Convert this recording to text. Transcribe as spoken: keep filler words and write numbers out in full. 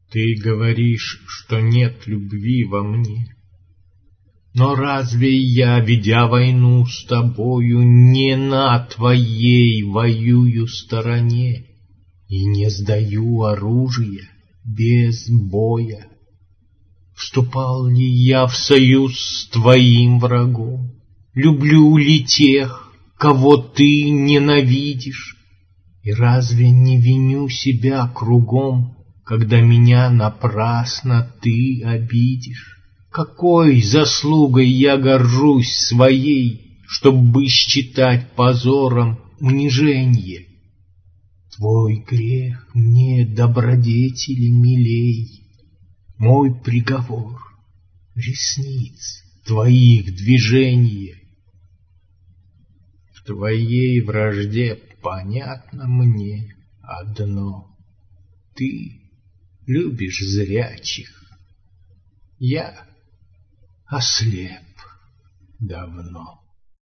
Ты говоришь, что нет любви во мне. Но разве я, ведя войну с тобою, не на твоей воюю стороне и не сдаю оружие без боя? Вступал ли я в союз с твоим врагом? Люблю ли тех, кого ты ненавидишь? И разве не виню себя кругом, когда меня напрасно ты обидишь? Какой заслугой я горжусь своей, чтобы считать позором униженье? Твой грех мне добродетели милей, мой приговор ресниц твоих движенье. В твоей вражде понятно мне одно: ты любишь зрячих, я ослеп давно.